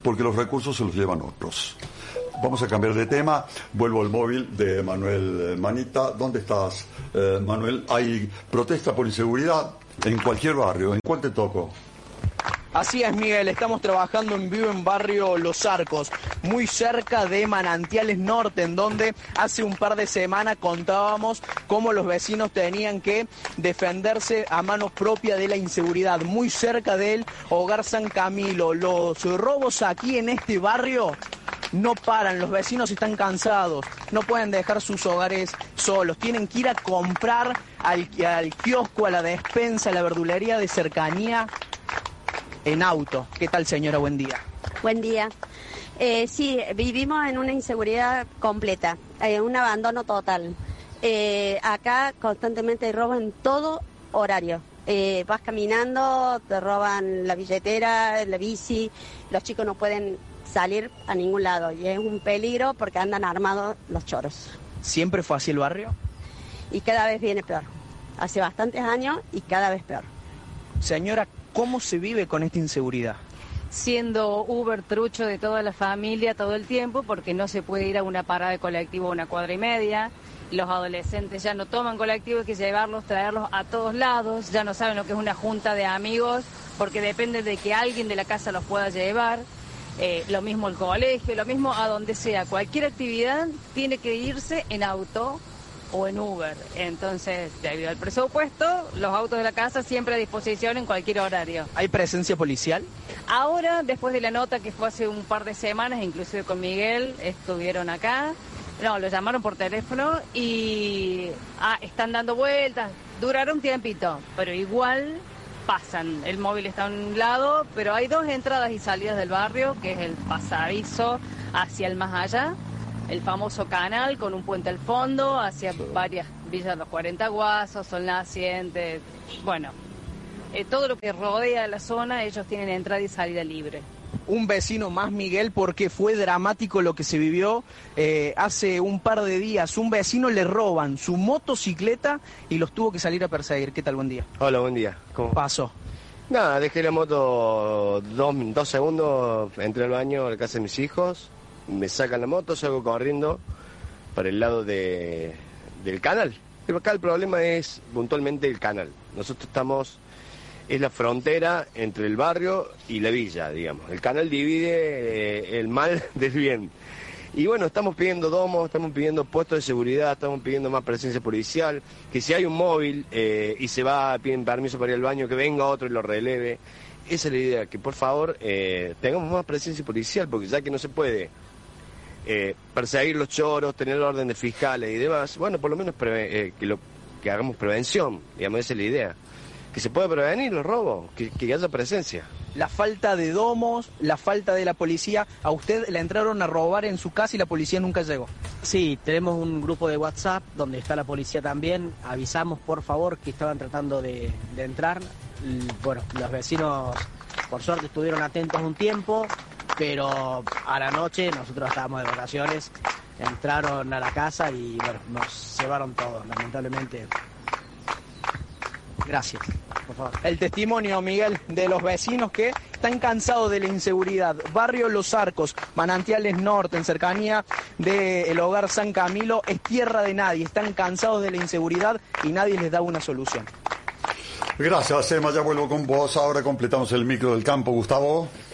porque los recursos se los llevan otros. Vamos a cambiar de tema. Vuelvo al móvil de Manuel Manita. ¿Dónde estás, Manuel? Hay protesta por inseguridad en cualquier barrio. ¿En cuál te tocó? Así es, Miguel, estamos trabajando en vivo en barrio Los Arcos, muy cerca de Manantiales Norte, en donde hace un par de semanas contábamos cómo los vecinos tenían que defenderse a mano propia de la inseguridad, muy cerca del Hogar San Camilo. Los robos aquí en este barrio no paran, los vecinos están cansados, no pueden dejar sus hogares solos, tienen que ir a comprar al kiosco, a la despensa, a la verdulería de cercanía en auto. ¿Qué tal, señora? Buen día. Buen día. Sí, vivimos en una inseguridad completa, un abandono total. Acá constantemente hay robos en todo horario. Vas caminando, te roban la billetera, la bici, los chicos no pueden salir a ningún lado y es un peligro porque andan armados los choros. ¿Siempre fue así el barrio? Y cada vez viene peor. Hace bastantes años y cada vez peor. Señora, ¿cómo se vive con esta inseguridad? Siendo Uber trucho de toda la familia todo el tiempo, porque no se puede ir a una parada de colectivo a 1,5 cuadras. Los adolescentes ya no toman colectivo, hay que llevarlos, traerlos a todos lados. Ya no saben lo que es una junta de amigos, porque depende de que alguien de la casa los pueda llevar. Lo mismo el colegio, lo mismo a donde sea. Cualquier actividad tiene que irse en auto o en Uber. Entonces, debido al presupuesto, los autos de la casa siempre a disposición en cualquier horario. ¿Hay presencia policial? Ahora, después de la nota que fue hace un par de semanas, inclusive con Miguel, estuvieron acá. No, lo llamaron por teléfono y están dando vueltas. Durará un tiempito, pero igual pasan. El móvil está a un lado, pero hay 2 entradas y salidas del barrio, que es el pasadizo hacia el más allá, el famoso canal con un puente al fondo, hacia varias villas, los 40 Guasos, Sol Naciente, bueno, todo lo que rodea la zona, ellos tienen entrada y salida libre. Un vecino más, Miguel, porque fue dramático lo que se vivió hace un par de días. Un vecino le roban su motocicleta y los tuvo que salir a perseguir. ¿Qué tal? Buen día. Hola, buen día. ¿Cómo pasó? Nada, dejé la moto 2 segundos, entré al baño a la casa de mis hijos, me sacan la moto, salgo corriendo para el lado del canal. Pero acá el problema es puntualmente el canal. Nosotros es la frontera entre el barrio y la villa, digamos. El canal divide el mal del bien. Y bueno, estamos pidiendo domos, estamos pidiendo puestos de seguridad, estamos pidiendo más presencia policial, que si hay un móvil y se va, piden permiso para ir al baño, que venga otro y lo releve. Esa es la idea, que por favor tengamos más presencia policial, porque ya que no se puede perseguir los choros, tener orden de fiscales y demás, bueno, por lo menos que hagamos prevención, digamos, esa es la idea. Que se pueda prevenir los robos, que haya presencia. La falta de domos, la falta de la policía, a usted le entraron a robar en su casa y la policía nunca llegó. Sí, tenemos un grupo de WhatsApp donde está la policía también, avisamos por favor que estaban tratando de entrar. Bueno, los vecinos por suerte estuvieron atentos un tiempo, pero a la noche, nosotros estábamos de vacaciones, entraron a la casa y bueno, nos llevaron todo, lamentablemente. Gracias, por favor. El testimonio, Miguel, de los vecinos que están cansados de la inseguridad. Barrio Los Arcos, Manantiales Norte, en cercanía del Hogar San Camilo, es tierra de nadie. Están cansados de la inseguridad y nadie les da una solución. Gracias, Emma. Ya vuelvo con vos. Ahora completamos el micro del campo, Gustavo.